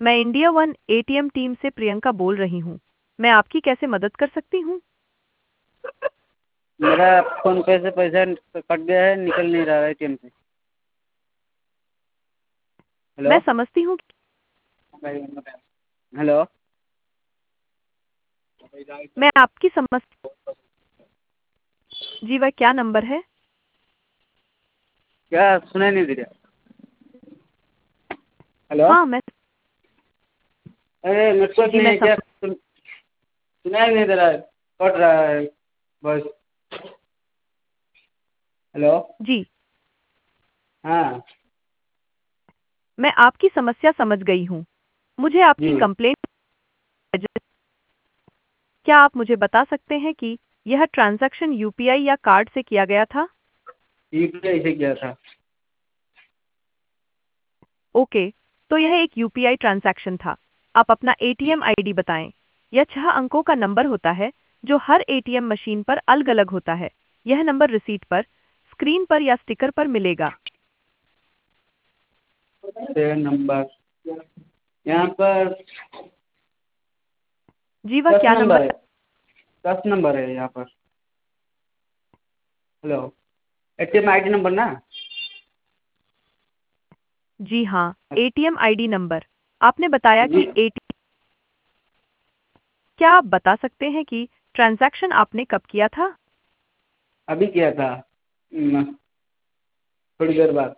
मैं India one ATM team से प्रियंका बोल रही हूँ। मैं आपकी कैसे मदद कर सकती हूँ? मेरा फोन पे से पैसा कट गया है, निकल नहीं रहा है एटीएम से। मैं हेलो। समझती हूँ। हेलो। मैं आपकी समस्या। जी, वह क्या नंबर है? क्या सुनाई नहीं दे रहा? हेलो। हाँ, मैं। अरे नेटवर्क जी, नहीं मैं है क्या? सुनाई नहीं दे रहा है, कट रहा है बस। हेलो। जी, हाँ मैं आपकी समस्या समझ गई हूँ। मुझे आपकी जी। कंप्लेंट। क्या आप मुझे बता सकते हैं कि यह ट्रांजैक्शन यूपीआई या कार्ड से किया गया था? यूपीआई से किया था। ओके, तो यह एक यूपीआई ट्रांजैक्शन था। आप अपना एटीएम आईडी बताएं। यह 6 अंकों का नंबर होता है जो हर एटीएम मशीन पर अलग-अलग होता है। यह नंबर रिसीट पर, स्क्रीन पर या स्टिकर पर मिलेगा। नंबर यहाँ पर जी, वह 10 क्या नंबर नंबर? है। 10 नंबर है यहाँ पर। हेलो। एटीएम आईडी नंबर ना? जी हाँ, एटीएम आईडी नंबर। आपने बताया जी। कि एटी। क्या आप बता सकते हैं कि ट्रांजैक्शन आपने कब किया था? अभी किया था, थोड़ी देर बाद।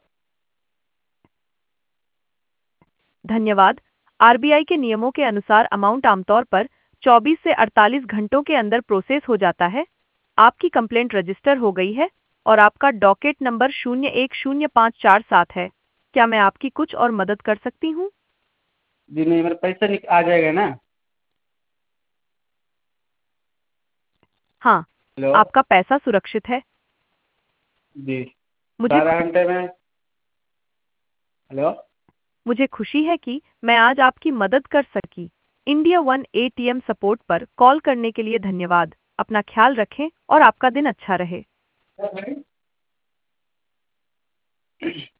धन्यवाद। आरबीआई के नियमों के अनुसार अमाउंट आमतौर पर 24 से 48 घंटों के अंदर प्रोसेस हो जाता है। आपकी कंप्लेंट रजिस्टर हो गई है और आपका डॉकेट नंबर 010547 है। क्या मैं आपकी कुछ और मदद कर सकती हूँ? जी नहीं, मेरा पैसा आ जाएगा ना? हाँ, हेलो। आपका पैसा सुरक्षित है। जी। मुझे 12 घंटे में। हेलो। मुझे खुशी है कि मैं आज आपकी मदद कर सकी। इंडिया वन एटीएम सपोर्ट पर कॉल करने के लिए धन्यवाद। अपना ख्याल रखें और आपका दिन अच्छा रहे।